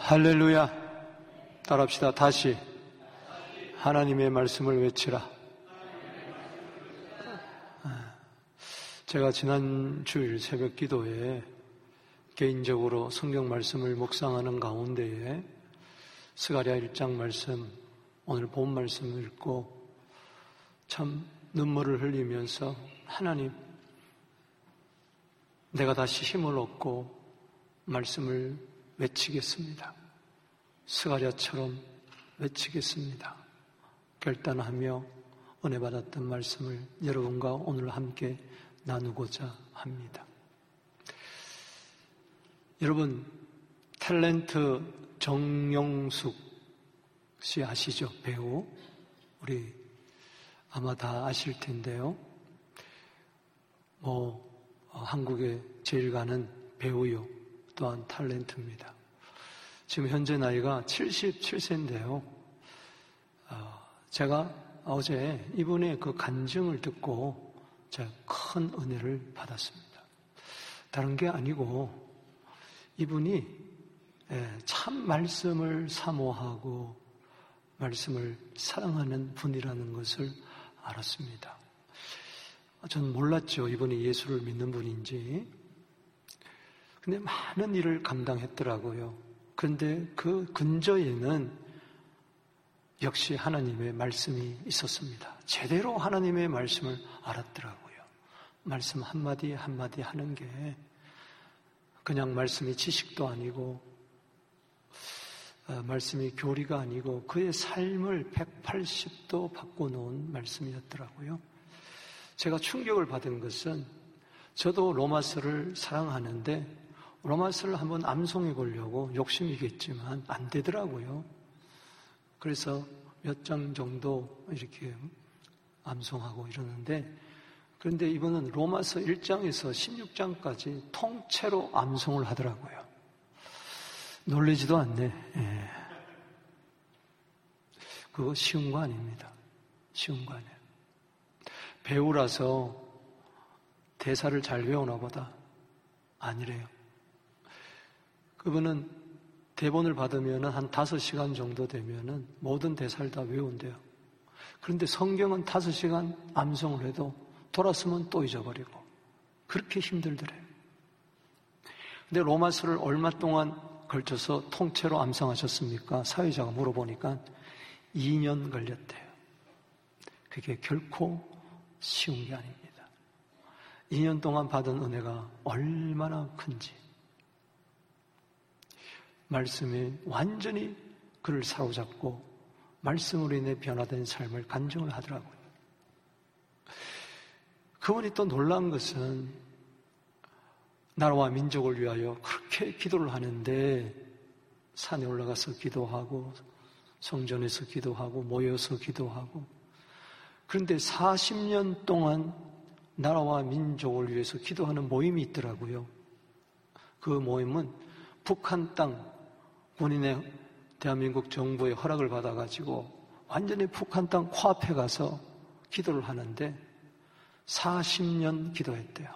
할렐루야. 따라합시다. 다시 하나님의 말씀을 외치라. 제가 지난 주일 새벽 기도에 개인적으로 성경 말씀을 묵상하는 가운데에 스가랴 1장 말씀, 오늘 본 말씀을 읽고 참 눈물을 흘리면서 하나님, 내가 다시 힘을 얻고 말씀을 외치겠습니다. 스가랴처럼 외치겠습니다. 결단하며 은혜 받았던 말씀을 여러분과 오늘 함께 나누고자 합니다. 여러분, 탤런트 정영숙 씨 아시죠? 배우. 우리 아마 다 아실 텐데요. 한국에 제일 가는 배우요. 또한 탤런트입니다. 지금 현재 나이가 77세인데요. 제가 어제 이분의 그 간증을 듣고 제가 큰 은혜를 받았습니다. 다른 게 아니고 이분이 참 말씀을 사모하고 말씀을 사랑하는 분이라는 것을 알았습니다. 저는 몰랐죠. 이분이 예수를 믿는 분인지. 근데 많은 일을 감당했더라고요. 그런데 그 근저에는 역시 하나님의 말씀이 있었습니다. 제대로 하나님의 말씀을 알았더라고요. 말씀 한마디 한마디 하는 게 그냥 말씀이 지식도 아니고 말씀이 교리가 아니고 그의 삶을 180도 바꿔놓은 말씀이었더라고요. 제가 충격을 받은 것은 저도 로마서를 사랑하는데 로마서를 한번 암송해 보려고 욕심이겠지만 안 되더라고요. 그래서 몇 장 정도 이렇게 암송하고 이러는데 그런데 이분은 로마서 1장에서 16장까지 통째로 암송을 하더라고요. 놀라지도 않네. 그거 쉬운 거 아닙니다. 쉬운 거 아니에요. 배우라서 대사를 잘 외우나 보다. 아니래요. 그분은 대본을 받으면 한 5시간 정도 되면 모든 대사를 다 외운대요. 그런데 성경은 5시간 암송을 해도 돌았으면 또 잊어버리고 그렇게 힘들더래요. 근데 로마서를 얼마 동안 걸쳐서 통째로 암송하셨습니까? 사회자가 물어보니까 2년 걸렸대요. 그게 결코 쉬운 게 아닙니다. 2년 동안 받은 은혜가 얼마나 큰지 말씀이 완전히 그를 사로잡고 말씀으로 인해 변화된 삶을 간증을 하더라고요. 그분이 또 놀라운 것은 나라와 민족을 위하여 그렇게 기도를 하는데 산에 올라가서 기도하고 성전에서 기도하고 모여서 기도하고 그런데 40년 동안 나라와 민족을 위해서 기도하는 모임이 있더라고요. 그 모임은 북한 땅 본인의 대한민국 정부의 허락을 받아가지고 완전히 북한 땅 코앞에 가서 기도를 하는데 40년 기도했대요.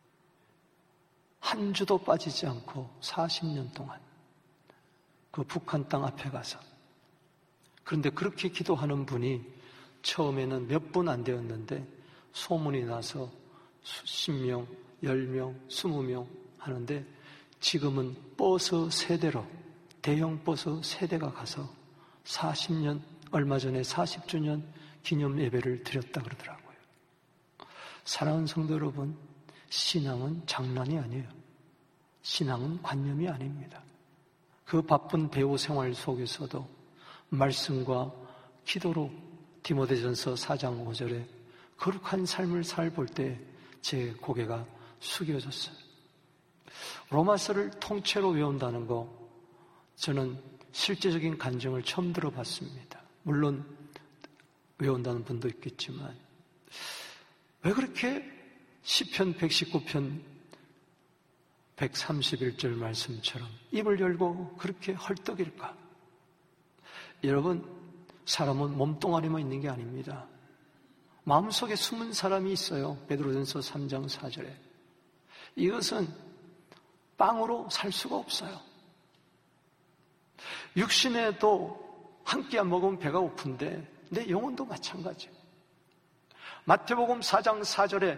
한 주도 빠지지 않고 40년 동안 그 북한 땅 앞에 가서. 그런데 그렇게 기도하는 분이 처음에는 몇 분 안 되었는데 소문이 나서 수십 명, 10명, 20명 하는데 지금은 버스 세대로 대형 버스 세대가 가서 40년, 얼마 전에 40주년 기념 예배를 드렸다 그러더라고요. 사랑하는 성도 여러분, 신앙은 장난이 아니에요. 신앙은 관념이 아닙니다. 그 바쁜 배우 생활 속에서도 말씀과 기도로 디모데전서 4장 5절에 거룩한 삶을 살볼 때 제 고개가 숙여졌어요. 로마서를 통째로 외운다는 거 저는 실제적인 간증을 처음 들어봤습니다. 물론 외운다는 분도 있겠지만 왜 그렇게 시편 119편 131절 말씀처럼 입을 열고 그렇게 헐떡일까? 여러분, 사람은 몸뚱아리만 있는 게 아닙니다. 마음속에 숨은 사람이 있어요. 베드로전서 3장 4절에. 이것은 빵으로 살 수가 없어요. 육신에도 한 끼 안 먹으면 배가 고픈데 내 영혼도 마찬가지예요. 마태복음 4장 4절에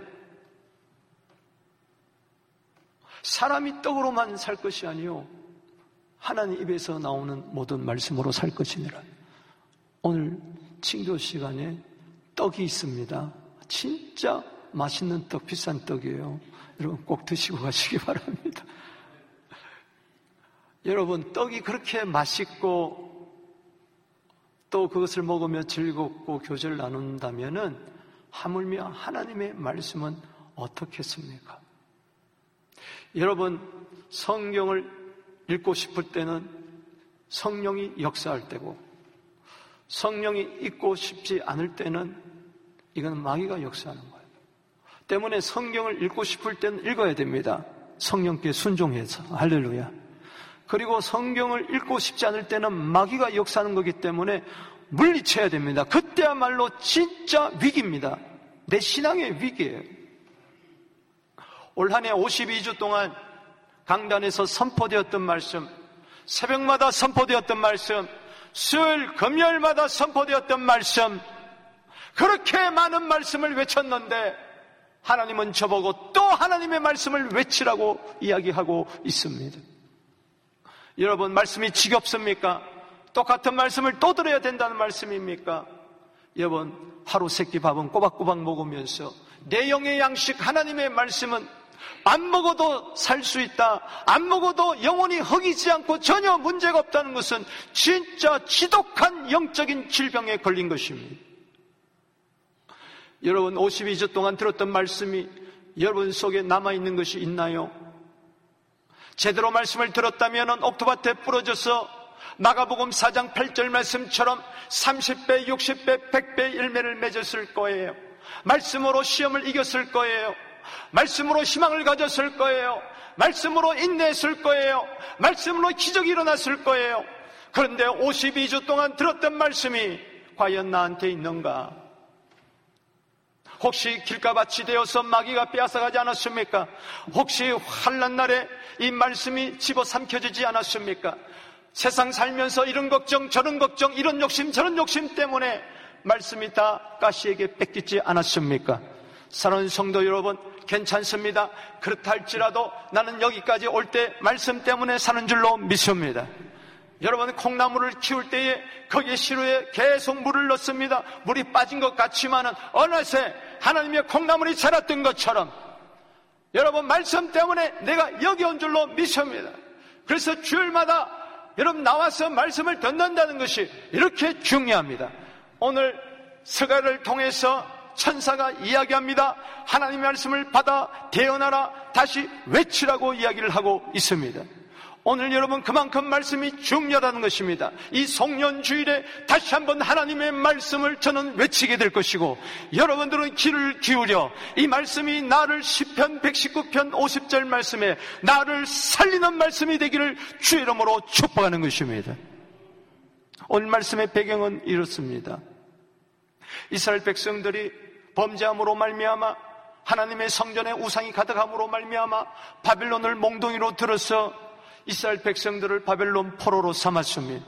사람이 떡으로만 살 것이 아니요 하나님 입에서 나오는 모든 말씀으로 살 것이니라. 오늘 친교 시간에 떡이 있습니다. 진짜 맛있는 떡, 비싼 떡이에요. 여러분 꼭 드시고 가시기 바랍니다. 여러분 떡이 그렇게 맛있고 또 그것을 먹으며 즐겁고 교제를 나눈다면은 하물며 하나님의 말씀은 어떻겠습니까? 여러분 성경을 읽고 싶을 때는 성령이 역사할 때고 성령이 읽고 싶지 않을 때는 이건 마귀가 역사하는 거예요. 때문에 성경을 읽고 싶을 때는 읽어야 됩니다. 성령께 순종해서. 할렐루야. 그리고 성경을 읽고 싶지 않을 때는 마귀가 역사하는 거기 때문에 물리쳐야 됩니다. 그때야말로 진짜 위기입니다. 내 신앙의 위기예요. 올 한 해 52주 동안 강단에서 선포되었던 말씀, 새벽마다 선포되었던 말씀, 수요일, 금요일마다 선포되었던 말씀, 그렇게 많은 말씀을 외쳤는데 하나님은 저보고 또 하나님의 말씀을 외치라고 이야기하고 있습니다. 여러분 말씀이 지겹습니까? 똑같은 말씀을 또 들어야 된다는 말씀입니까? 여러분 하루 세끼 밥은 꼬박꼬박 먹으면서 내 영의 양식 하나님의 말씀은 안 먹어도 살 수 있다, 안 먹어도 영혼이 허기지 않고 전혀 문제가 없다는 것은 진짜 지독한 영적인 질병에 걸린 것입니다. 여러분 52주 동안 들었던 말씀이 여러분 속에 남아있는 것이 있나요? 제대로 말씀을 들었다면 옥토밭에 부러져서 마가복음 4장 8절 말씀처럼 30배, 60배, 100배 열매를 맺었을 거예요. 말씀으로 시험을 이겼을 거예요. 말씀으로 희망을 가졌을 거예요. 말씀으로 인내했을 거예요. 말씀으로 기적이 일어났을 거예요. 그런데 52주 동안 들었던 말씀이 과연 나한테 있는가? 혹시 길가밭이 되어서 마귀가 빼앗아가지 않았습니까? 혹시 환난 날에 이 말씀이 집어삼켜지지 않았습니까? 세상 살면서 이런 걱정 저런 걱정 이런 욕심 저런 욕심 때문에 말씀이 다 가시에게 뺏기지 않았습니까? 사랑하는 성도 여러분, 괜찮습니다. 그렇다 할지라도 나는 여기까지 올 때 말씀 때문에 사는 줄로 믿습니다. 여러분 콩나물을 키울 때에 거기에 시루에 계속 물을 넣습니다. 물이 빠진 것 같지만은 어느새 하나님의 콩나물이 자랐던 것처럼 여러분 말씀 때문에 내가 여기 온 줄로 믿습니다. 그래서 주일마다 여러분 나와서 말씀을 듣는다는 것이 이렇게 중요합니다. 오늘 서가를 통해서 천사가 이야기합니다. 하나님의 말씀을 받아 대언하라, 다시 외치라고 이야기를 하고 있습니다. 오늘 여러분 그만큼 말씀이 중요하다는 것입니다. 이 송년주일에 다시 한번 하나님의 말씀을 저는 외치게 될 것이고 여러분들은 귀를 기울여 이 말씀이 나를 시편 119편 50절 말씀에 나를 살리는 말씀이 되기를 주의 이름으로 축복하는 것입니다. 오늘 말씀의 배경은 이렇습니다. 이스라엘 백성들이 범죄함으로 말미암아 하나님의 성전에 우상이 가득함으로 말미암아 바빌론을 몽둥이로 들어서 이스라엘 백성들을 바벨론 포로로 삼았습니다.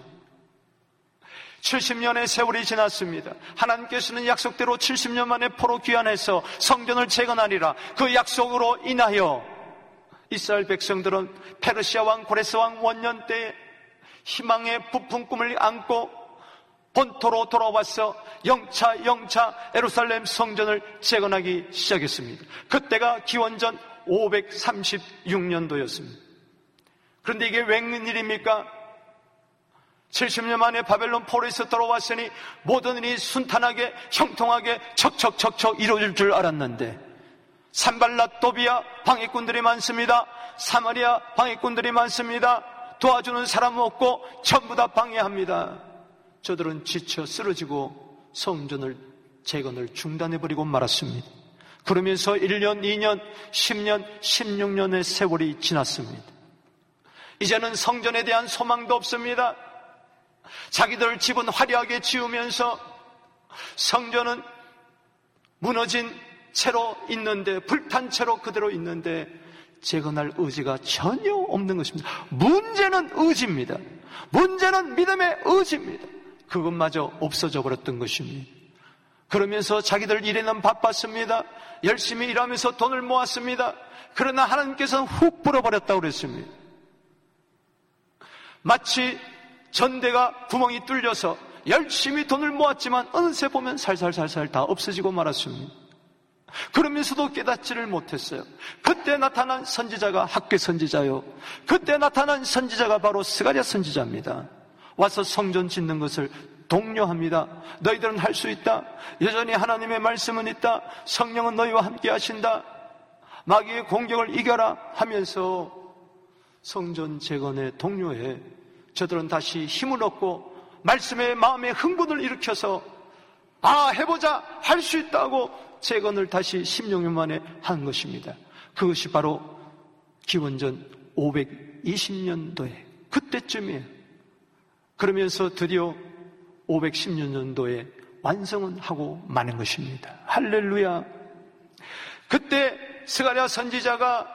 70년의 세월이 지났습니다. 하나님께서는 약속대로 70년 만에 포로 귀환해서 성전을 재건하리라. 그 약속으로 인하여 이스라엘 백성들은 페르시아 왕 고레스 왕 원년 때에 희망의 부푼 꿈을 안고 본토로 돌아와서 영차 예루살렘 성전을 재건하기 시작했습니다. 그때가 기원전 536년도였습니다. 그런데 이게 웬일입니까? 70년 만에 바벨론 포로에서 돌아왔으니 모든 일이 순탄하게 형통하게 척척 이루어질 줄 알았는데 산발랏 도비아 방해꾼들이 많습니다. 사마리아 방해꾼들이 많습니다. 도와주는 사람 없고 전부 다 방해합니다. 저들은 지쳐 쓰러지고 성전을 재건을 중단해버리고 말았습니다. 그러면서 1년, 2년, 10년, 16년의 세월이 지났습니다. 이제는 성전에 대한 소망도 없습니다. 자기들 집은 화려하게 지으면서 성전은 무너진 채로 있는데, 불탄 채로 그대로 있는데 재건할 의지가 전혀 없는 것입니다. 문제는 의지입니다. 문제는 믿음의 의지입니다. 그것마저 없어져 버렸던 것입니다. 그러면서 자기들 일에는 바빴습니다. 열심히 일하면서 돈을 모았습니다. 그러나 하나님께서는 훅 불어버렸다고 그랬습니다. 마치 전대가 구멍이 뚫려서 열심히 돈을 모았지만 어느새 보면 살살살살 다 없어지고 말았습니다. 그러면서도 깨닫지를 못했어요. 그때 나타난 선지자가 학개 선지자요, 그때 나타난 선지자가 바로 스가랴 선지자입니다. 와서 성전 짓는 것을 독려합니다. 너희들은 할 수 있다. 여전히 하나님의 말씀은 있다. 성령은 너희와 함께 하신다. 마귀의 공격을 이겨라 하면서 성전 재건에 독려해 저들은 다시 힘을 얻고 말씀의 마음의 흥분을 일으켜서 해보자, 할 수 있다고 재건을 다시 16년 만에 한 것입니다. 그것이 바로 기원전 520년도에 그때쯤이에요. 그러면서 드디어 516년도에 완성은 하고 마는 것입니다. 할렐루야. 그때 스가랴 선지자가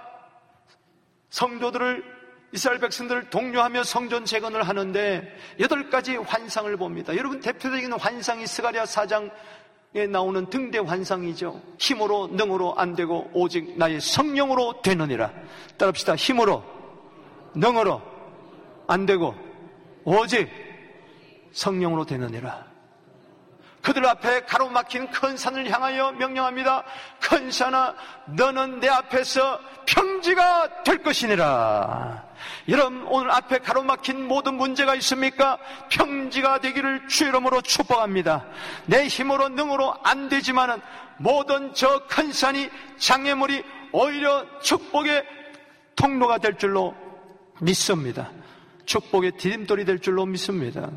성도들을, 이스라엘 백성들을 독려하며 성전 재건을 하는데 8가지 환상을 봅니다. 여러분, 대표적인 환상이 스가랴 4장에 나오는 등대 환상이죠. 힘으로 능으로 안 되고 오직 나의 성령으로 되느니라. 따라합시다. 힘으로 능으로 안 되고 오직 성령으로 되느니라. 그들 앞에 가로막힌 큰 산을 향하여 명령합니다. 큰 산아, 너는 내 앞에서 평지가 될 것이니라. 여러분, 오늘 앞에 가로막힌 모든 문제가 있습니까? 평지가 되기를 주 이름으로 축복합니다. 내 힘으로 능으로 안 되지만은 모든 저 큰 산이, 장애물이 오히려 축복의 통로가 될 줄로 믿습니다. 축복의 디딤돌이 될 줄로 믿습니다.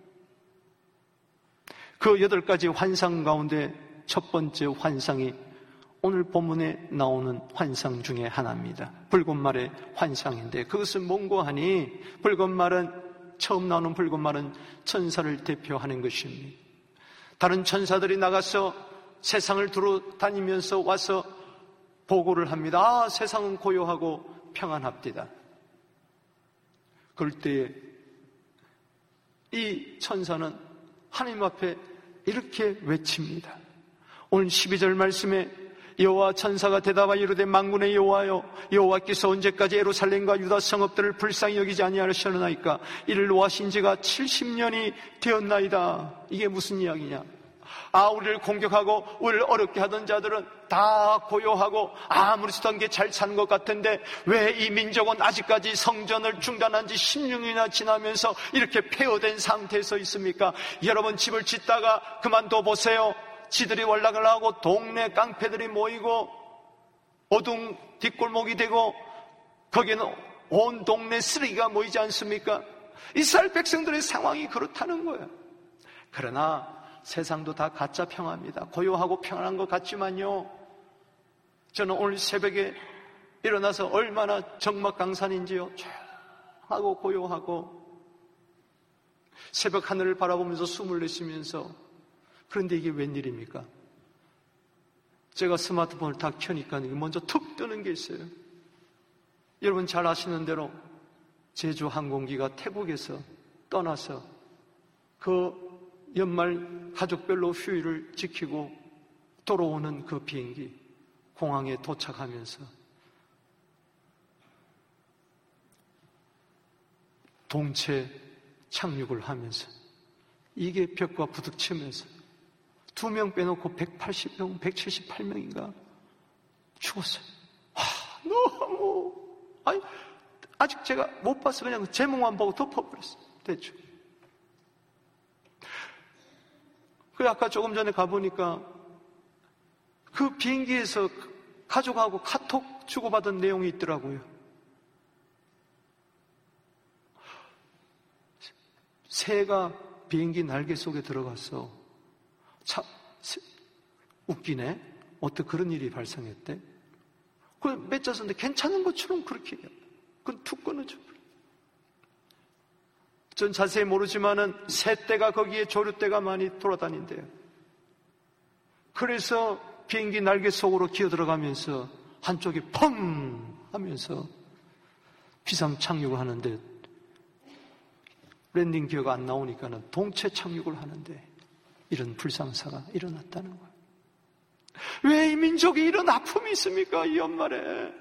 그 8가지 환상 가운데 첫 번째 환상이 오늘 본문에 나오는 환상 중에 하나입니다. 붉은 말의 환상인데, 그것은 뭔고 하니, 붉은 말은, 처음 나오는 붉은 말은 천사를 대표하는 것입니다. 다른 천사들이 나가서 세상을 두루 다니면서 와서 보고를 합니다. 세상은 고요하고 평안합디다. 그럴 때에 이 천사는 하나님 앞에 이렇게 외칩니다. 오늘 12절 말씀에 여호와 천사가 대답하여 이르되 만군의 여호와여, 여호와께서 언제까지 예루살렘과 유다 성읍들을 불쌍히 여기지 아니하시려나이까? 이를 노하신 지가 70년이 되었나이다. 이게 무슨 이야기냐? 우리를 공격하고 우리를 어렵게 하던 자들은 다 고요하고 아무리 쓰던 게 잘 사는 것 같은데 왜 이 민족은 아직까지 성전을 중단한 지 16년이나 지나면서 이렇게 폐허된 상태에서 있습니까? 여러분, 집을 짓다가 그만둬 보세요. 지들이 월락을 하고 동네 깡패들이 모이고 어두운 뒷골목이 되고 거기에는 온 동네 쓰레기가 모이지 않습니까? 이스라엘 백성들의 상황이 그렇다는 거예요. 그러나 세상도 다 가짜 평화입니다. 고요하고 평안한 것 같지만요, 저는 오늘 새벽에 일어나서 얼마나 적막강산인지요. 조용하고 고요하고 새벽 하늘을 바라보면서 숨을 내쉬면서, 그런데 이게 웬일입니까? 제가 스마트폰을 딱 켜니까 먼저 툭 뜨는 게 있어요. 여러분 잘 아시는 대로 제주 항공기가 태국에서 떠나서 그 연말 가족별로 휴일을 지키고 돌아오는 그 비행기 공항에 도착하면서 동체 착륙을 하면서 이게 벽과 부딪히면서 2명 빼놓고 180명, 178명인가 죽었어요. 너무 아직 제가 못 봐서 그냥 제목만 보고 덮어버렸어요. 대충. 아까 조금 전에 가보니까 그 비행기에서 가족하고 카톡 주고받은 내용이 있더라고요. 새가 비행기 날개 속에 들어가서 참 웃기네. 어떻게 그런 일이 발생했대? 그걸 맺혔는데 괜찮은 것처럼 그렇게 얘기해요. 그건 툭 끊어져. 전 자세히 모르지만은 새떼가 거기에 조류떼가 많이 돌아다닌대요. 그래서 비행기 날개 속으로 기어 들어가면서 한쪽이 펑 하면서 비상 착륙을 하는데 랜딩 기어가 안 나오니까는 동체 착륙을 하는데 이런 불상사가 일어났다는 거예요. 왜 이 민족이 이런 아픔이 있습니까? 이 연말에.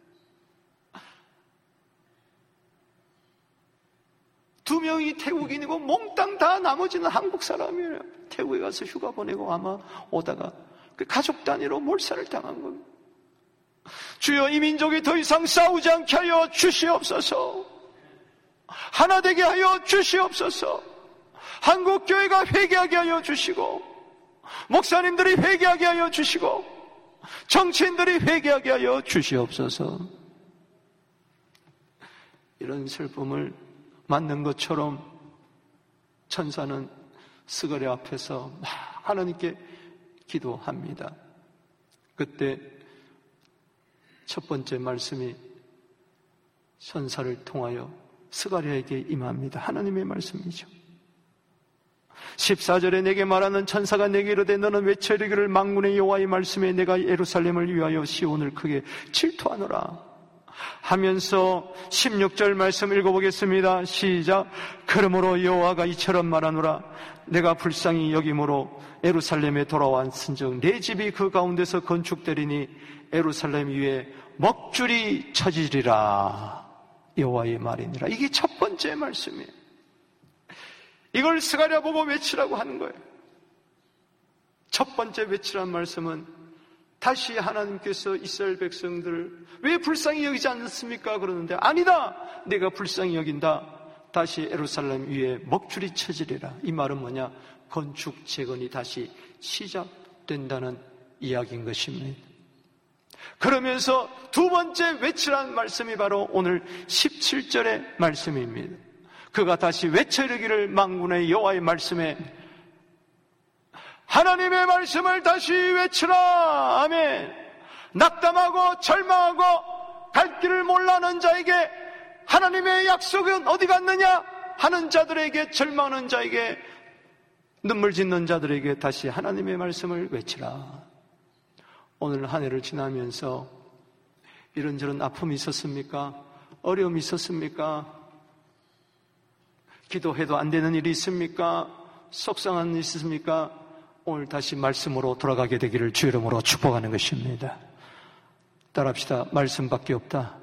두 명이 태국인이고 몽땅 다 나머지는 한국 사람이에요. 태국에 가서 휴가 보내고 아마 오다가 그 가족 단위로 몰살을 당한 겁니다. 주여, 이 민족이 더 이상 싸우지 않게 하여 주시옵소서. 하나 되게 하여 주시옵소서. 한국교회가 회개하게 하여 주시고, 목사님들이 회개하게 하여 주시고, 정치인들이 회개하게 하여 주시옵소서. 이런 슬픔을 맞는 것처럼 천사는 스가랴 앞에서 막 하나님께 기도합니다. 그때 첫 번째 말씀이 천사를 통하여 스가랴에게 임합니다. 하나님의 말씀이죠. 14절에 내게 말하는 천사가 내게 이르되 너는 외쳐 이르기를 만군의 여호와의 말씀에 내가 예루살렘을 위하여 시온을 크게 질투하노라 하면서 16절 말씀 읽어보겠습니다. 시작. 그러므로 여호와가 이처럼 말하노라 내가 불쌍히 여김으로 예루살렘에 돌아왔은즉 내 집이 그 가운데서 건축되리니 예루살렘 위에 먹줄이 쳐지리라 여호와의 말이니라. 이게 첫 번째 말씀이에요. 이걸 스가랴 보고 외치라고 하는 거예요. 첫 번째 외치라는 말씀은 다시 하나님께서 이스라엘 백성들을 왜 불쌍히 여기지 않습니까? 그러는데 아니다! 내가 불쌍히 여긴다. 다시 예루살렘 위에 먹줄이 쳐지리라. 이 말은 뭐냐? 건축 재건이 다시 시작된다는 이야기인 것입니다. 그러면서 두 번째 외치라는 말씀이 바로 오늘 17절의 말씀입니다. 그가 다시 외쳐 이르기를 만군의 여호와의 말씀에 하나님의 말씀을 다시 외치라. 아멘. 낙담하고 절망하고 갈 길을 몰라하는 자에게 하나님의 약속은 어디 갔느냐 하는 자들에게, 절망하는 자에게, 눈물 짓는 자들에게 다시 하나님의 말씀을 외치라. 오늘 한 해를 지나면서 이런저런 아픔이 있었습니까? 어려움이 있었습니까? 기도해도 안 되는 일이 있습니까? 속상한 일이 있습니까? 오늘 다시 말씀으로 돌아가게 되기를 주의 이름으로 축복하는 것입니다. 따라합시다. 말씀밖에 없다.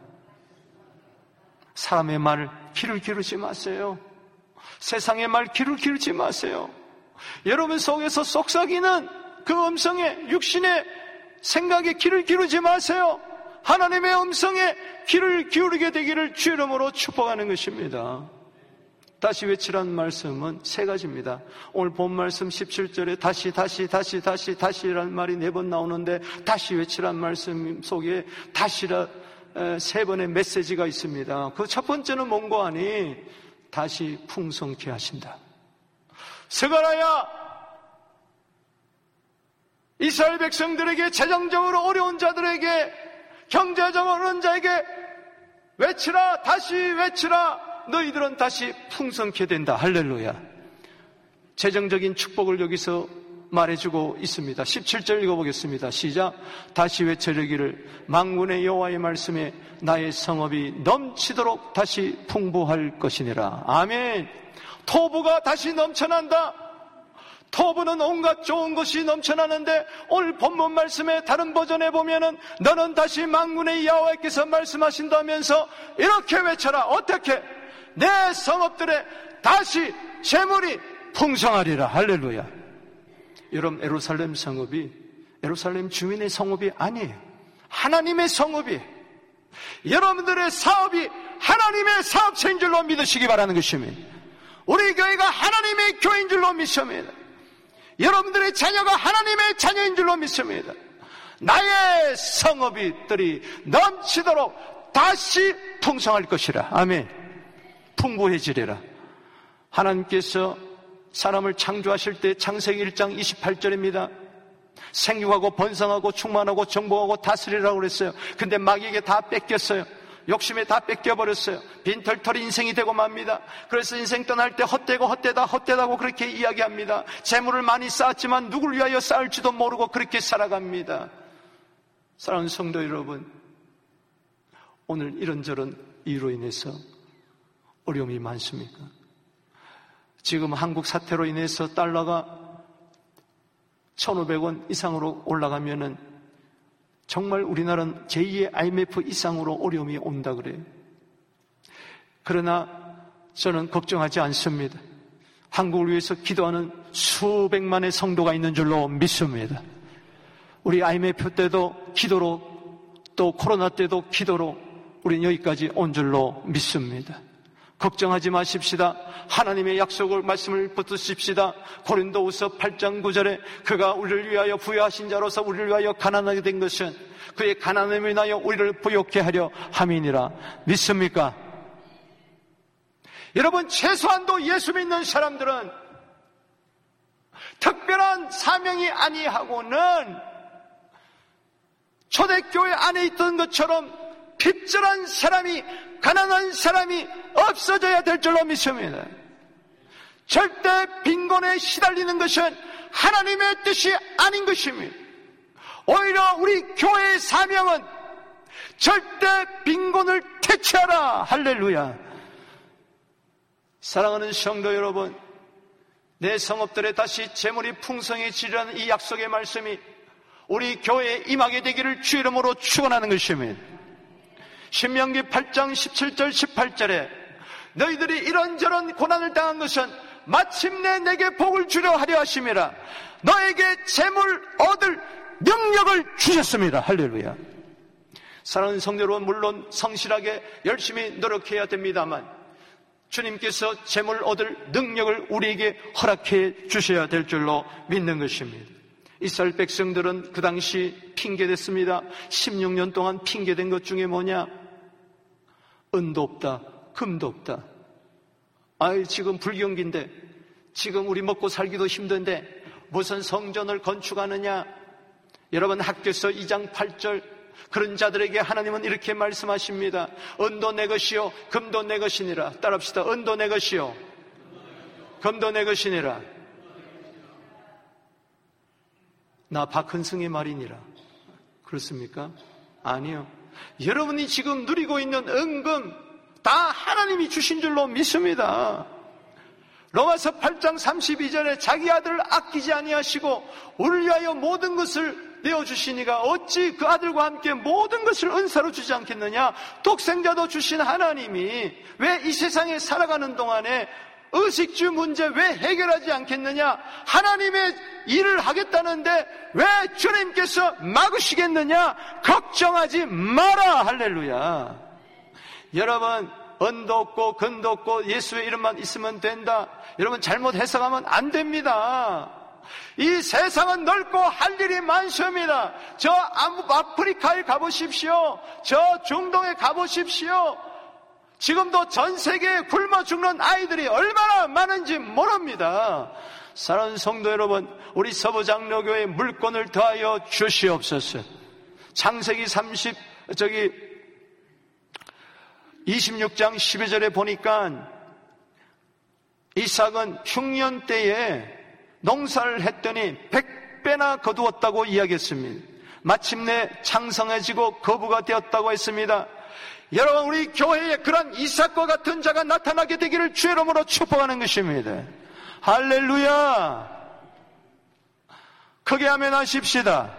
사람의 말 귀를 기울이지 마세요. 세상의 말 귀를 기울이지 마세요. 여러분 속에서 속삭이는 그 음성에, 육신의 생각에 귀를 기울이지 마세요. 하나님의 음성에 귀를 기울이게 되기를 주의 이름으로 축복하는 것입니다. 다시 외치라는 말씀은 세 가지입니다. 오늘 본 말씀 17절에 다시라는 말이 4번 나오는데 다시 외치라는 말씀 속에 다시라 3번의 메시지가 있습니다. 그 첫 번째는 뭔고 하니 다시 풍성케 하신다. 스가랴야, 이스라엘 백성들에게, 재정적으로 어려운 자들에게, 경제적으로 어려운 자에게 외치라, 다시 외치라. 너희들은 다시 풍성케 된다. 할렐루야. 재정적인 축복을 여기서 말해주고 있습니다. 17절 읽어보겠습니다. 시작. 다시 외쳐르기를 만군의 여호와의 말씀에 나의 성읍이 넘치도록 다시 풍부할 것이니라. 아멘. 토부가 다시 넘쳐난다. 토부는 온갖 좋은 것이 넘쳐나는데 오늘 본문 말씀에 다른 버전에 보면은 너는 다시 만군의 여호와께서 말씀하신다면서 이렇게 외쳐라. 어떻게? 내 성읍들에 다시 재물이 풍성하리라. 할렐루야. 여러분, 예루살렘 성읍이 예루살렘 주민의 성읍이 아니에요. 하나님의 성읍이에요. 여러분들의 사업이 하나님의 사업체인 줄로 믿으시기 바라는 것입니다. 우리 교회가 하나님의 교회인 줄로 믿습니다. 여러분들의 자녀가 하나님의 자녀인 줄로 믿습니다. 나의 성읍들이 넘치도록 다시 풍성할 것이라. 아멘. 풍부해지리라. 하나님께서 사람을 창조하실 때 창세기 1장 28절입니다. 생육하고 번성하고 충만하고 정복하고 다스리라고 그랬어요. 근데 마귀에게 다 뺏겼어요. 욕심에 다 뺏겨버렸어요. 빈털털이 인생이 되고 맙니다. 그래서 인생 떠날 때 헛되다고 그렇게 이야기합니다. 재물을 많이 쌓았지만 누굴 위하여 쌓을지도 모르고 그렇게 살아갑니다. 사랑하는 성도 여러분, 오늘 이런저런 이유로 인해서 어려움이 많습니까? 지금 한국 사태로 인해서 달러가 1,500원 이상으로 올라가면은 정말 우리나라는 제2의 IMF 이상으로 어려움이 온다 그래요. 그러나 저는 걱정하지 않습니다. 한국을 위해서 기도하는 수백만의 성도가 있는 줄로 믿습니다. 우리 IMF 때도 기도로, 또 코로나 때도 기도로 우리는 여기까지 온 줄로 믿습니다. 걱정하지 마십시다. 하나님의 약속을 말씀을 붙드십시다. 고린도후서 8장 9절에 그가 우리를 위하여 부여하신 자로서 우리를 위하여 가난하게 된 것은 그의 가난함을 인하여 우리를 부욕케 하려 함이니라. 믿습니까? 여러분, 최소한도 예수 믿는 사람들은 특별한 사명이 아니하고는 초대교회 안에 있던 것처럼 핍절한 사람이, 가난한 사람이 없어져야 될 줄로 믿습니다. 절대 빈곤에 시달리는 것은 하나님의 뜻이 아닌 것입니다. 오히려 우리 교회의 사명은 절대 빈곤을 퇴치하라. 할렐루야. 사랑하는 성도 여러분, 내 성읍들에 다시 재물이 풍성해지려는 이 약속의 말씀이 우리 교회에 임하게 되기를 주 이름으로 축원하는 것입니다. 신명기 8장 17절 18절에 너희들이 이런저런 고난을 당한 것은 마침내 내게 복을 주려 하려 하심이라. 너에게 재물 얻을 능력을 주셨습니다. 할렐루야. 사랑하는 성도 여러분, 물론 성실하게 열심히 노력해야 됩니다만 주님께서 재물 얻을 능력을 우리에게 허락해 주셔야 될 줄로 믿는 것입니다. 이스라엘 백성들은 그 당시 핑계댔습니다. 16년 동안 핑계댄 것 중에 뭐냐? 은도 없다, 금도 없다. 지금 불경기인데, 지금 우리 먹고 살기도 힘든데 무슨 성전을 건축하느냐? 여러분, 학개서 2장 8절, 그런 자들에게 하나님은 이렇게 말씀하십니다. 은도 내 것이요 금도 내 것이니라. 따라합시다. 은도 내 것이요 금도 내 것이니라. 나 박헌승의 말이니라. 그렇습니까? 아니요. 여러분이 지금 누리고 있는 은금 다 하나님이 주신 줄로 믿습니다. 로마서 8장 32절에 자기 아들을 아끼지 아니하시고 우리를 위하여 모든 것을 내어주시니가 어찌 그 아들과 함께 모든 것을 은사로 주지 않겠느냐. 독생자도 주신 하나님이 왜 이 세상에 살아가는 동안에 의식주 문제 왜 해결하지 않겠느냐. 하나님의 일을 하겠다는데 왜 주님께서 막으시겠느냐. 걱정하지 마라. 할렐루야. 여러분, 은도 없고 금도 없고 예수의 이름만 있으면 된다. 여러분, 잘못 해석하면 안 됩니다. 이 세상은 넓고 할 일이 많습니다. 저 아프리카에 가보십시오. 저 중동에 가보십시오. 지금도 전 세계에 굶어 죽는 아이들이 얼마나 많은지 모릅니다. 사랑하는 성도 여러분, 우리 서부장로교회 물권을 더하여 주시옵소서. 창세기 26장 12절에 보니까 이삭은 흉년 때에 농사를 했더니 100배나 거두었다고 이야기했습니다. 마침내 창성해지고 거부가 되었다고 했습니다. 여러분, 우리 교회에 그런 이삭과 같은 자가 나타나게 되기를 주의 이름으로 축복하는 것입니다. 할렐루야. 크게 아멘 하십시다.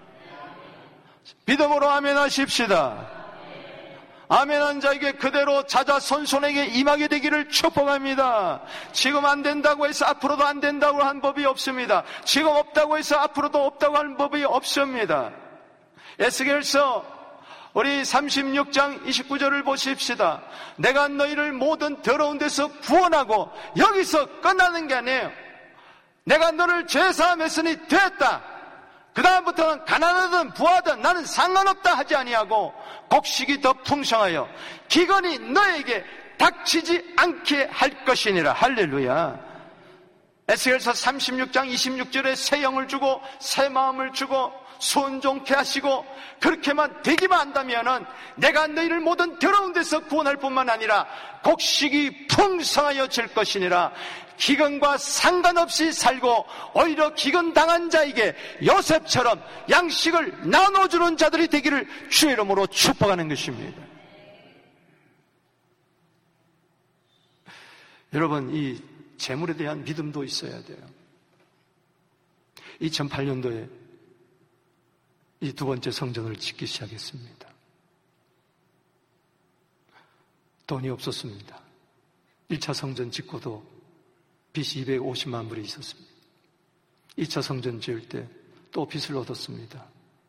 믿음으로 아멘 하십시다. 아멘한 자에게 그대로 자자손손에게 임하게 되기를 축복합니다. 지금 안 된다고 해서 앞으로도 안 된다고 한 법이 없습니다. 지금 없다고 해서 앞으로도 없다고 하는 법이 없습니다. 에스겔서 우리 36장 29절을 보십시다. 내가 너희를 모든 더러운 데서 구원하고, 여기서 끝나는 게 아니에요. 내가 너를 죄사함했으니 됐다. 그 다음부터는 가난하든 부하든 나는 상관없다 하지 아니하고 곡식이 더 풍성하여 기근이 너에게 닥치지 않게 할 것이니라. 할렐루야. 에스겔서 36장 26절에 새 영을 주고 새 마음을 주고 순종케 하시고 그렇게만 되기만 한다면은 내가 너희를 모든 더러운 데서 구원할 뿐만 아니라 곡식이 풍성하여 질 것이니라. 기근과 상관없이 살고 오히려 기근 당한 자에게 요셉처럼 양식을 나눠주는 자들이 되기를 주의 이름으로 축복하는 것입니다. 여러분, 이 재물에 대한 믿음도 있어야 돼요. 2008년도에 이 두 번째 성전을 짓기 시작했습니다. 돈이 없었습니다. 1차 성전 짓고도 빚이 250만 불이 있었습니다. 2차 성전 지을 때 또 빚을 얻었습니다.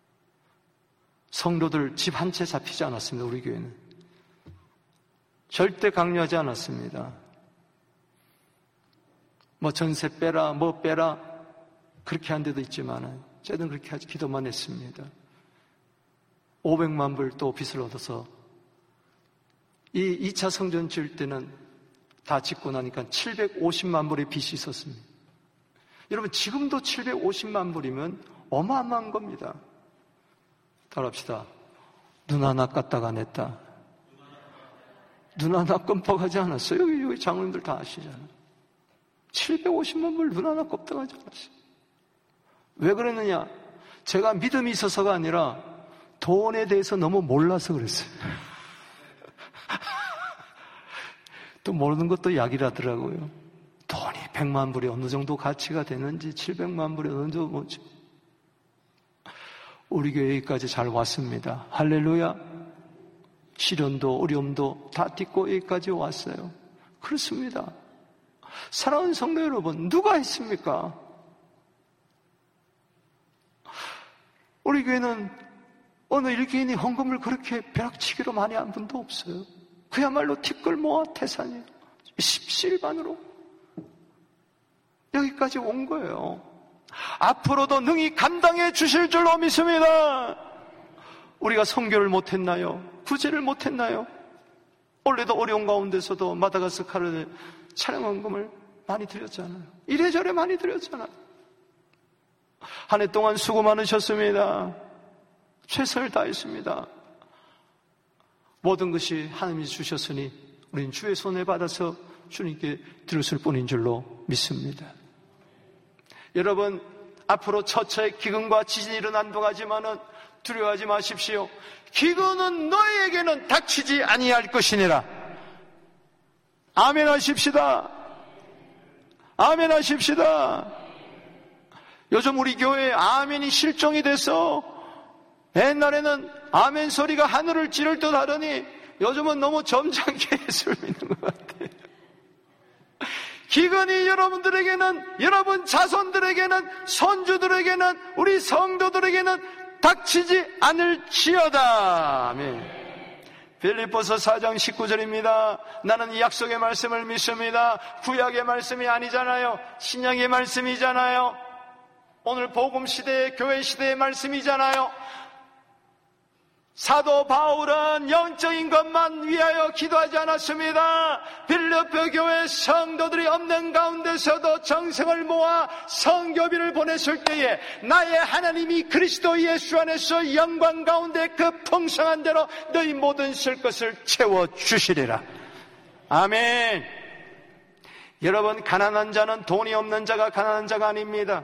성도들 집 한 채 잡히지 않았습니다. 우리 교회는 절대 강요하지 않았습니다. 뭐 전세 빼라, 뭐 빼라 그렇게 한 데도 있지만 저희는 그렇게 하지 기도만 했습니다. 500만 불 또 빚을 얻어서 이 2차 성전 지을 때는 다 짓고 나니까 750만 불의 빚이 있었습니다. 여러분 지금도 750만 불이면 어마어마한 겁니다. 따라합시다. 눈 하나 깠다가 냈다. 눈 하나 껌뻑하지 않았어요. 여기 장로님들 다 아시잖아요. 750만 불 눈 하나 껌뻑하지 않았어요. 왜 그랬느냐? 제가 믿음이 있어서가 아니라 돈에 대해서 너무 몰라서 그랬어요. 또 모르는 것도 약이라더라고요. 돈이 100만 불이 어느 정도 가치가 되는지 700만 불이 어느 정도 뭐지. 우리 교회까지 잘 왔습니다. 할렐루야. 시련도 어려움도 다 딛고 여기까지 왔어요. 그렇습니다. 사랑하는 성도 여러분, 누가 했습니까? 우리 교회는 어느 일개인이 헌금을 그렇게 벼락치기로 많이 한 분도 없어요. 그야말로 티끌 모아 태산이에요. 십시일반으로 여기까지 온 거예요. 앞으로도 능히 감당해 주실 줄로 믿습니다. 우리가 선교를 못했나요? 구제를 못했나요? 원래도 어려운 가운데서도 마다가스카르 촬영헌금을 많이 드렸잖아요. 이래저래 많이 드렸잖아요. 한 해 동안 수고 많으셨습니다. 최선을 다했습니다. 모든 것이 하나님이 주셨으니 우리는 주의 손에 받아서 주님께 드렸을 뿐인 줄로 믿습니다. 여러분, 앞으로 처처에 기근과 지진이 일어난다하지만은 두려워하지 마십시오. 기근은 너희에게는 닥치지 아니할 것이니라. 아멘 하십시다. 아멘 하십시다. 요즘 우리 교회에 아멘이 실종이 돼서 옛날에는 아멘 소리가 하늘을 찌를 듯 하더니 요즘은 너무 점잖게 예수를 믿는 것 같아요. 기근이 여러분들에게는, 여러분 자손들에게는, 손주들에게는, 우리 성도들에게는 닥치지 않을지어다. 아멘. 빌립보서 4장 19절입니다. 나는 이 약속의 말씀을 믿습니다. 구약의 말씀이 아니잖아요. 신약의 말씀이잖아요. 오늘 복음 시대의 교회 시대의 말씀이잖아요. 사도 바울은 영적인 것만 위하여 기도하지 않았습니다. 빌립보 교회 성도들이 없는 가운데서도 정성을 모아 선교비를 보냈을 때에 나의 하나님이 그리스도 예수 안에서 영광 가운데 그 풍성한 대로 너희 모든 쓸 것을 채워주시리라. 아멘. 여러분, 가난한 자는 돈이 없는 자가 가난한 자가 아닙니다.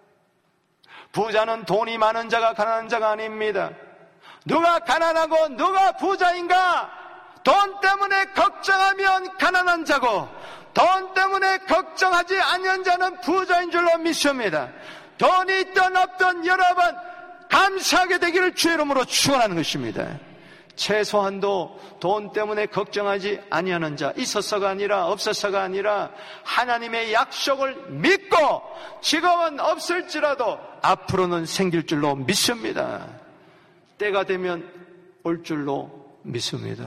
부자는 돈이 많은 자가 가난한 자가 아닙니다. 누가 가난하고 누가 부자인가? 돈 때문에 걱정하면 가난한 자고 돈 때문에 걱정하지 않는 자는 부자인 줄로 믿습니다. 돈이 있든 없든 여러분 감사하게 되기를 주의 이름으로 축원하는 것입니다. 최소한도 돈 때문에 걱정하지 아니하는 자, 있어서가 아니라 없어서가 아니라 하나님의 약속을 믿고 지금은 없을지라도 앞으로는 생길 줄로 믿습니다. 때가 되면 올 줄로 믿습니다.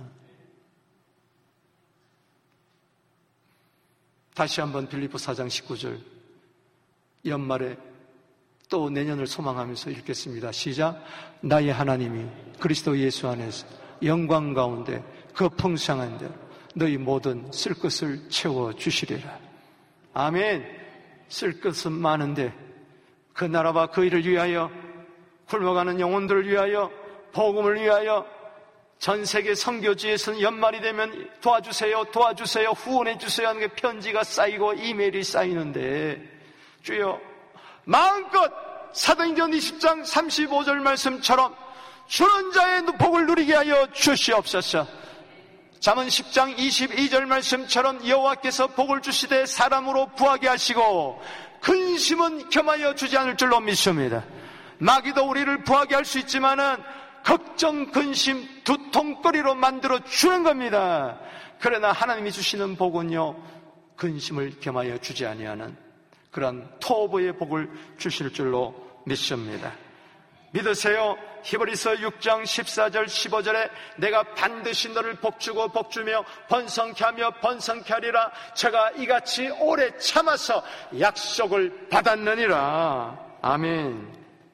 다시 한번 빌립보 4장 19절 연말에 또 내년을 소망하면서 읽겠습니다. 시작. 나의 하나님이 그리스도 예수 안에서 영광 가운데 그 풍성한 대로 너희 모든 쓸 것을 채워주시리라. 아멘. 쓸 것은 많은데 그 나라와 그 일을 위하여 굶어가는 영혼들을 위하여 복음을 위하여 전 세계 선교지에서는 연말이 되면 도와주세요 도와주세요 후원해주세요 하는 게 편지가 쌓이고 이메일이 쌓이는데 주여 마음껏 사도행전 20장 35절 말씀처럼 주는 자의 복을 누리게 하여 주시옵소서. 잠언 10장 22절 말씀처럼 여호와께서 복을 주시되 사람으로 부하게 하시고 근심은 겸하여 주지 않을 줄로 믿습니다. 마귀도 우리를 부하게 할 수 있지만은 걱정, 근심, 두통거리로 만들어 주는 겁니다. 그러나 하나님이 주시는 복은요, 근심을 겸하여 주지 아니하는 그런 토보의 복을 주실 줄로 믿습니다. 믿으세요. 히브리서 6장 14절 15절에 내가 반드시 너를 복주고 복주며 번성케 하며 번성케 하리라. 제가 이같이 오래 참아서 약속을 받았느니라. 아멘.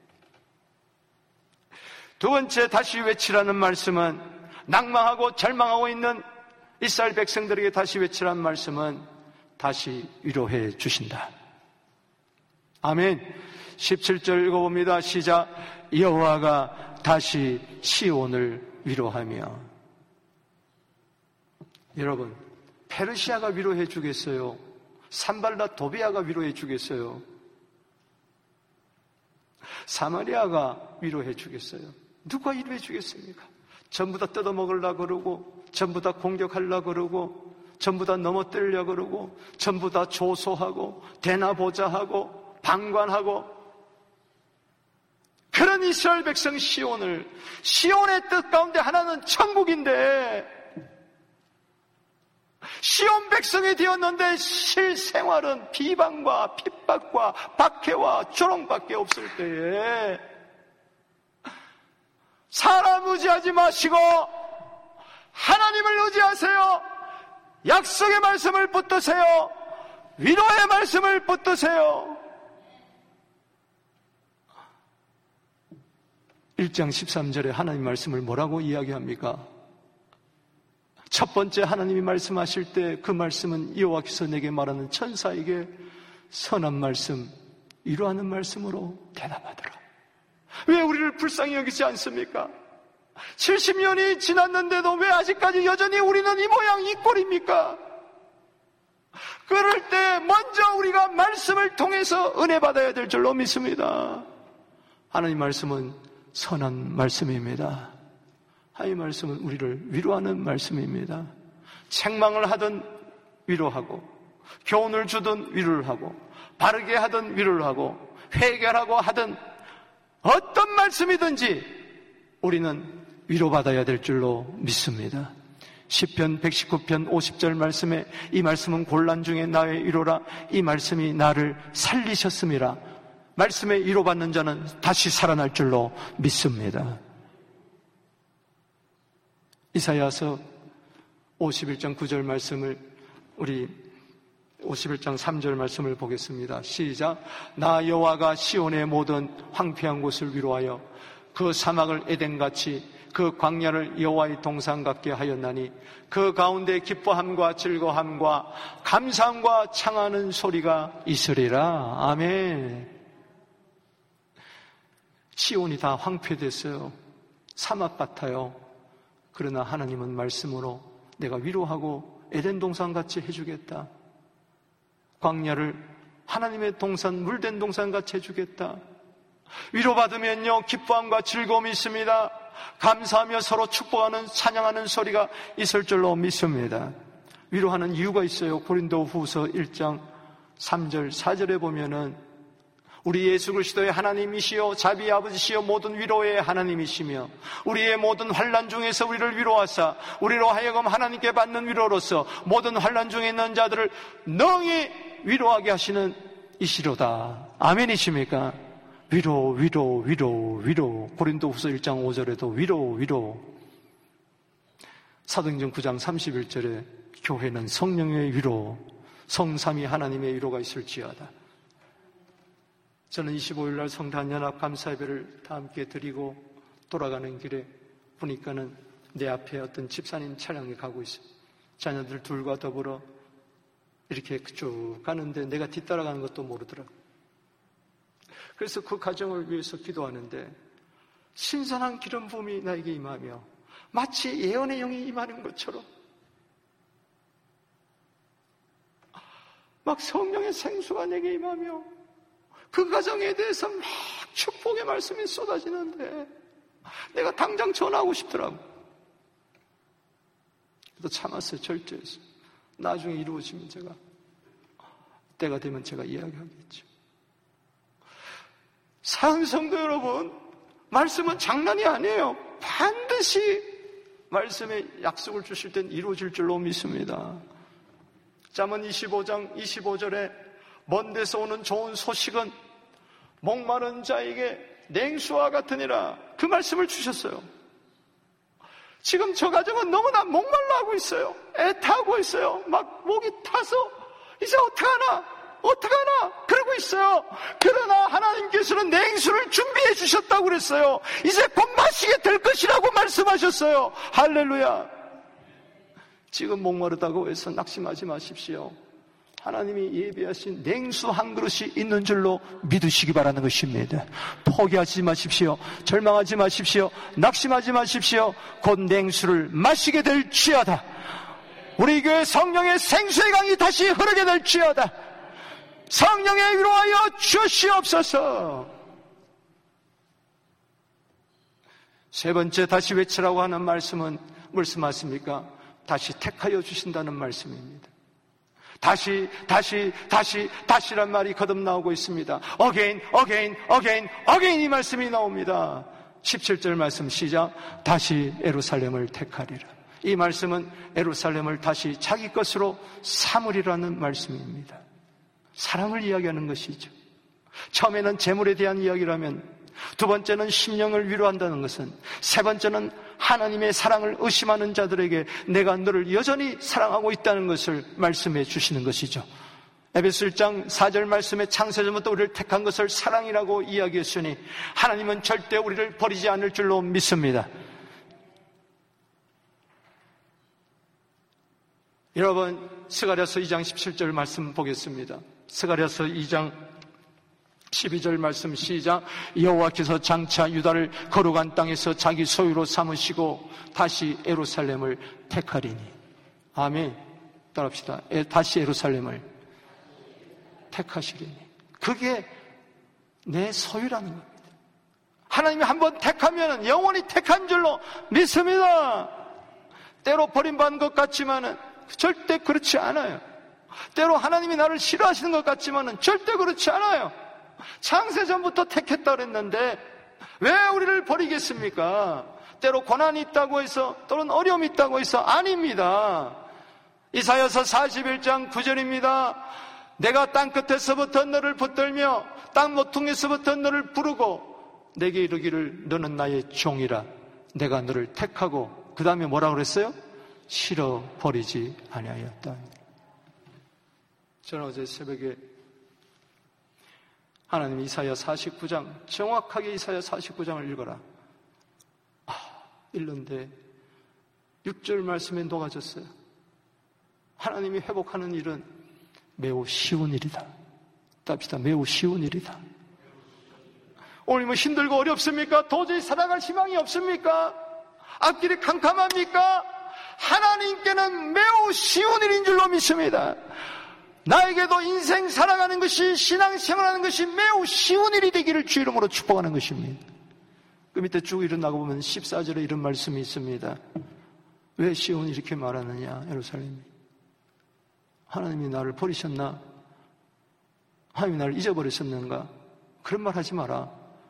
두 번째 다시 외치라는 말씀은, 낭망하고 절망하고 있는 이스라엘 백성들에게 다시 외치라는 말씀은 다시 위로해 주신다. 아멘. 17절 읽어봅니다. 시작. 여호와가 다시 시온을 위로하며. 여러분, 페르시아가 위로해 주겠어요? 산발랏 도비아가 위로해 주겠어요? 사마리아가 위로해 주겠어요? 누가 위로해 주겠습니까? 전부 다 뜯어먹으려고 그러고, 전부 다 공격하려고 그러고, 전부 다 넘어뜨리려고 그러고, 전부 다 조소하고 대나보자하고 방관하고, 그런 이스라엘 백성 시온의 뜻 가운데 하나는 천국인데, 시온 백성이 되었는데 실생활은 비방과 핍박과 박해와 조롱밖에 없을 때에 사람 의지하지 마시고 하나님을 의지하세요. 약속의 말씀을 붙드세요. 위로의 말씀을 붙드세요. 1장 13절에 하나님 말씀을 뭐라고 이야기합니까? 첫 번째 하나님이 말씀하실 때 그 말씀은 여호와께서 내게 말하는 천사에게 선한 말씀, 위로하는 말씀으로 대답하더라. 왜 우리를 불쌍히 여기지 않습니까? 70년이 지났는데도 왜 아직까지 여전히 우리는 이 모양 이 꼴입니까? 그럴 때 먼저 우리가 말씀을 통해서 은혜 받아야 될 줄로 믿습니다. 하나님 말씀은 선한 말씀입니다. 하나님 말씀은 우리를 위로하는 말씀입니다. 책망을 하든 위로하고, 교훈을 주든 위로를 하고, 바르게 하든 위로를 하고, 회개하고 하든 어떤 말씀이든지 우리는 위로받아야 될 줄로 믿습니다. 시편 119편 50절 말씀에 이 말씀은 곤란 중에 나의 위로라. 이 말씀이 나를 살리셨음이라. 말씀에 위로받는 자는 다시 살아날 줄로 믿습니다. 이사야서 51장 9절 말씀을, 우리 51장 3절 말씀을 보겠습니다. 시작. 나 여호와가 시온의 모든 황폐한 곳을 위로하여 그 사막을 에덴같이 그 광야를 여호와의 동산 같게 하였나니 그 가운데 기뻐함과 즐거움과 감사함과 창하는 소리가 있으리라. 아멘. 시온이 다 황폐됐어요. 사막 같아요. 그러나 하나님은 말씀으로 내가 위로하고 에덴 동산같이 해주겠다. 광야를 하나님의 동산, 물된 동산같이 해주겠다. 위로받으면요, 기뻐함과 즐거움이 있습니다. 감사하며 서로 축복하는, 찬양하는 소리가 있을 줄로 믿습니다. 위로하는 이유가 있어요. 고린도후서 1장 3절, 4절에 보면은 우리 예수 그리스도의 하나님이시요 자비의 아버지시요 모든 위로의 하나님이시며 우리의 모든 환난 중에서 우리를 위로하사 우리로 하여금 하나님께 받는 위로로서 모든 환난 중에 있는 자들을 능히 위로하게 하시는 이시로다. 아멘이십니까? 위로. 고린도후서 1장 5절에도 위로. 사도행전 9장 31절에 교회는 성령의 위로, 성삼위 하나님의 위로가 있을지어다. 저는 25일 날 성탄연합 감사예배를 다 함께 드리고 돌아가는 길에 보니까는 내 앞에 어떤 집사님 차량이 가고 있어요. 자녀들 둘과 더불어 이렇게 쭉 가는데 내가 뒤따라가는 것도 모르더라고요. 그래서 그 가정을 위해서 기도하는데 신선한 기름 부음이 나에게 임하며 마치 예언의 영이 임하는 것처럼 막 성령의 생수가 내게 임하며 그 가정에 대해서 막 축복의 말씀이 쏟아지는데 내가 당장 전화하고 싶더라고. 또 참았어요. 절제했어요. 나중에 이루어지면 때가 되면 제가 이야기하겠죠. 사랑하는 성도 여러분, 말씀은 장난이 아니에요. 반드시 말씀의 약속을 주실 땐 이루어질 줄로 믿습니다. 잠언 25장 25절에 먼 데서 오는 좋은 소식은 목마른 자에게 냉수와 같으니라, 그 말씀을 주셨어요. 지금 저 가정은 너무나 목말라 하고 있어요. 애타고 있어요. 막 목이 타서 이제 어떡하나 그러고 있어요. 그러나 하나님께서는 냉수를 준비해 주셨다고 그랬어요. 이제 곧 마시게 될 것이라고 말씀하셨어요. 할렐루야. 지금 목마르다고 해서 낙심하지 마십시오. 하나님이 예비하신 냉수 한 그릇이 있는 줄로 믿으시기 바라는 것입니다. 포기하지 마십시오. 절망하지 마십시오. 낙심하지 마십시오. 곧 냉수를 마시게 될지어다. 우리 교회 성령의 생수의 강이 다시 흐르게 될지어다. 성령의 위로하여 주시옵소서. 세 번째 다시 외치라고 하는 말씀은 무슨 말씀입니까? 다시 택하여 주신다는 말씀입니다. 다시란 말이 거듭 나오고 있습니다. again 이 말씀이 나옵니다. 17절 말씀 시작. 다시 예루살렘을 택하리라. 이 말씀은 예루살렘을 다시 자기 것으로 삼으리라는 말씀입니다. 사랑을 이야기하는 것이죠. 처음에는 재물에 대한 이야기라면, 두 번째는 심령을 위로한다는 것은, 세 번째는 하나님의 사랑을 의심하는 자들에게 내가 너를 여전히 사랑하고 있다는 것을 말씀해 주시는 것이죠. 에베소 1장 4절 말씀에 창세전부터 우리를 택한 것을 사랑이라고 이야기했으니 하나님은 절대 우리를 버리지 않을 줄로 믿습니다. 여러분, 스가랴서 2장 17절 말씀 보겠습니다. 스가랴서 2장 12절 말씀 시작. 여호와께서 장차 유다를 거룩한 땅에서 자기 소유로 삼으시고 다시 예루살렘을 택하리니. 아멘. 따라합시다. 다시 예루살렘을 택하시리니. 그게 내 소유라는 겁니다. 하나님이 한번 택하면 영원히 택한 줄로 믿습니다. 때로 버림받은 것 같지만은 절대 그렇지 않아요. 때로 하나님이 나를 싫어하시는 것 같지만은 절대 그렇지 않아요. 창세전부터 택했다 그랬는데 왜 우리를 버리겠습니까? 때로 고난이 있다고 해서, 또는 어려움이 있다고 해서 아닙니다. 이사야서 41장 9절입니다. 내가 땅끝에서부터 너를 붙들며 땅 모퉁이에서부터 너를 부르고 내게 이르기를 너는 나의 종이라. 내가 너를 택하고, 그 다음에 뭐라고 그랬어요? 싫어버리지 아니하였다. 저는 어제 새벽에 하나님 이사야 49장, 정확하게 이사야 49장을 읽어라. 읽는데 6절 말씀에 녹아졌어요. 하나님이 회복하는 일은 매우 쉬운 일이다. 답시다. 매우 쉬운 일이다. 오늘 뭐 힘들고 어렵습니까? 도저히 살아갈 희망이 없습니까? 앞길이 캄캄합니까? 하나님께는 매우 쉬운 일인 줄로 믿습니다. 나에게도 인생 살아가는 것이, 신앙생활하는 것이 매우 쉬운 일이 되기를 주 이름으로 축복하는 것입니다. 그 밑에 쭉 일어나고 보면 14절에 이런 말씀이 있습니다. 왜 쉬운 이렇게 말하느냐? 예루살렘이 하나님이 나를 버리셨나? 하나님이 나를 잊어버리셨는가? 그런 말 하지 마라.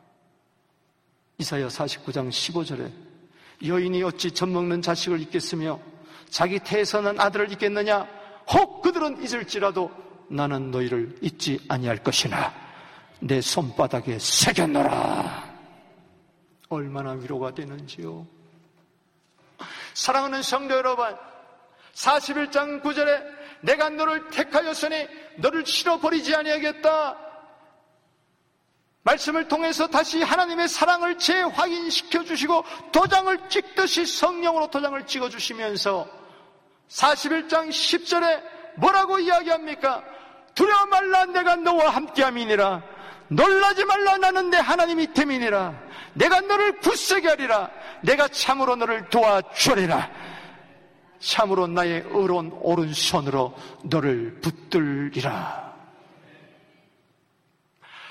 이사야 49장 15절에 여인이 어찌 젖먹는 자식을 잊겠으며 자기 태에서 난 아들을 잊겠느냐? 혹 그들은 잊을지라도 나는 너희를 잊지 아니할 것이나 내 손바닥에 새겨놓으라. 얼마나 위로가 되는지요. 사랑하는 성도 여러분, 41장 9절에 내가 너를 택하였으니 너를 실어버리지 아니하겠다 말씀을 통해서 다시 하나님의 사랑을 재확인시켜 주시고 도장을 찍듯이 성령으로 도장을 찍어 주시면서 41장 10절에 뭐라고 이야기합니까? 두려워 말라, 내가 너와 함께함이니라. 놀라지 말라, 나는 내 하나님이 됨이니라. 내가 너를 굳세게 하리라. 내가 참으로 너를 도와주리라. 참으로 나의 의로운 오른손으로 너를 붙들리라.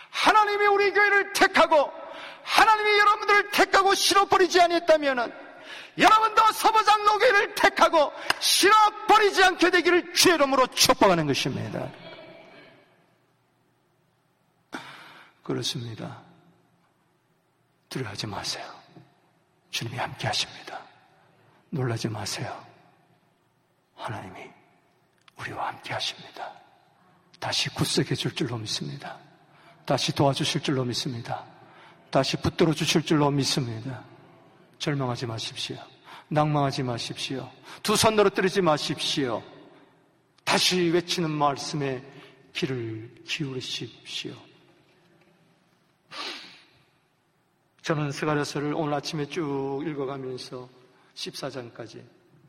하나님이 우리 교회를 택하고 하나님이 여러분들을 택하고 실어버리지 아니했다면 여러분도 서부장로교회를 택하고 실어버리지 않게 되기를 주의 이름으로 축복하는 것입니다. 그렇습니다. 두려워하지 마세요. 주님이 함께 하십니다. 놀라지 마세요. 하나님이 우리와 함께 하십니다. 다시 굳세게 줄 줄로 믿습니다. 다시 도와주실 줄로 믿습니다. 다시 붙들어 주실 줄로 믿습니다. 절망하지 마십시오. 낭망하지 마십시오. 두 손 늘어뜨리지 마십시오. 다시 외치는 말씀에 귀를 기울이십시오. 저는 스가랴서를 오늘 아침에 쭉 읽어가면서 14장까지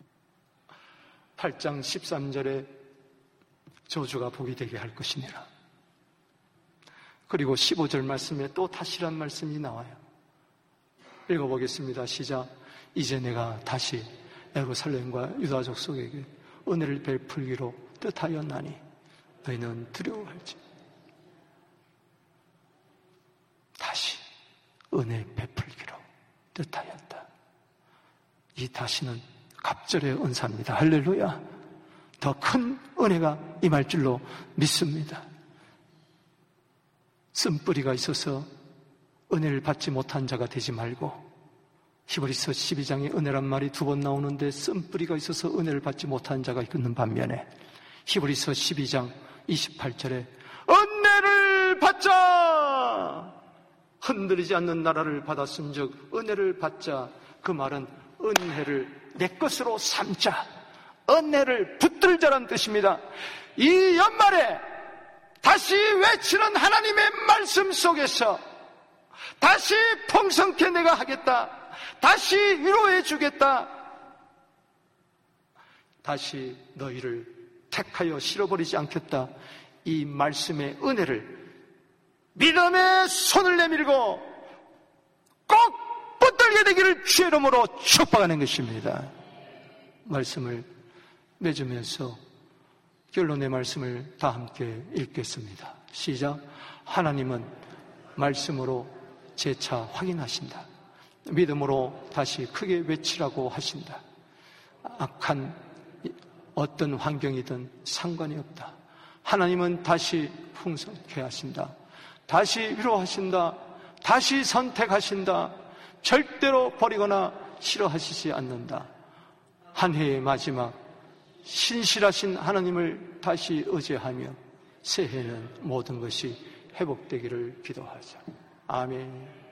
8장 13절에 저주가 복이 되게 할 것이니라. 그리고 15절 말씀에 또 다시란 말씀이 나와요. 읽어보겠습니다. 시작. 이제 내가 다시 예루살렘과 유다 족속에게 은혜를 베풀기로 뜻하였나니 너희는 두려워할지. 다시 은혜 베풀기로 뜻하였다. 이 다시는 갑절의 은사입니다. 할렐루야. 더 큰 은혜가 임할 줄로 믿습니다. 쓴뿌리가 있어서 은혜를 받지 못한 자가 되지 말고, 히브리서 12장에 은혜란 말이 2번 나오는데 쓴뿌리가 있어서 은혜를 받지 못한 자가 있는 반면에 히브리서 12장 28절에 은혜를 받자, 흔들리지 않는 나라를 받았은즉 은혜를 받자. 그 말은 은혜를 내 것으로 삼자, 은혜를 붙들자라는 뜻입니다. 이 연말에 다시 외치는 하나님의 말씀 속에서 다시 풍성케 내가 하겠다, 다시 위로해 주겠다, 다시 너희를 택하여 실어버리지 않겠다, 이 말씀의 은혜를 믿음의 손을 내밀고 꼭 붙들게 되기를 주의 이름으로 축복하는 것입니다. 말씀을 맺으면서 결론의 말씀을 다 함께 읽겠습니다. 시작. 하나님은 말씀으로 재차 확인하신다. 믿음으로 다시 크게 외치라고 하신다. 악한 어떤 환경이든 상관이 없다. 하나님은 다시 풍성케 하신다. 다시 위로하신다. 다시 선택하신다. 절대로 버리거나 싫어하시지 않는다. 한 해의 마지막 신실하신 하나님을 다시 의지하며 새해는 모든 것이 회복되기를 기도하자. 아멘.